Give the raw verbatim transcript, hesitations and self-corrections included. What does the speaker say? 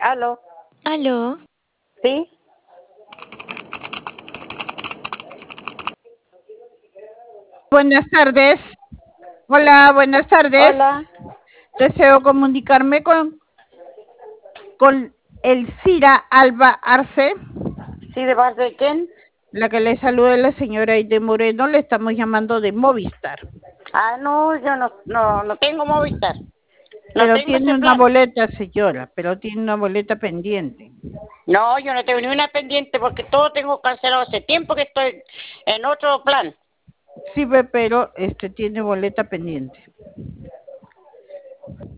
Aló, Aló, ¿sí? Buenas tardes. Hola, buenas Hola. tardes. Deseo comunicarme con, con Elcira Alba Arce, ¿Sí, de parte de quién? la que le saluda la señora Aide Moreno. Le estamos llamando de Movistar, Ah, no, yo no, no, no tengo Movistar. No pero tengo tiene ese una plan. boleta, señora, pero tiene una boleta pendiente. No, yo no tengo ni una pendiente porque todo tengo cancelado hace tiempo que estoy en otro plan. Sí, ve, pero este tiene boleta pendiente.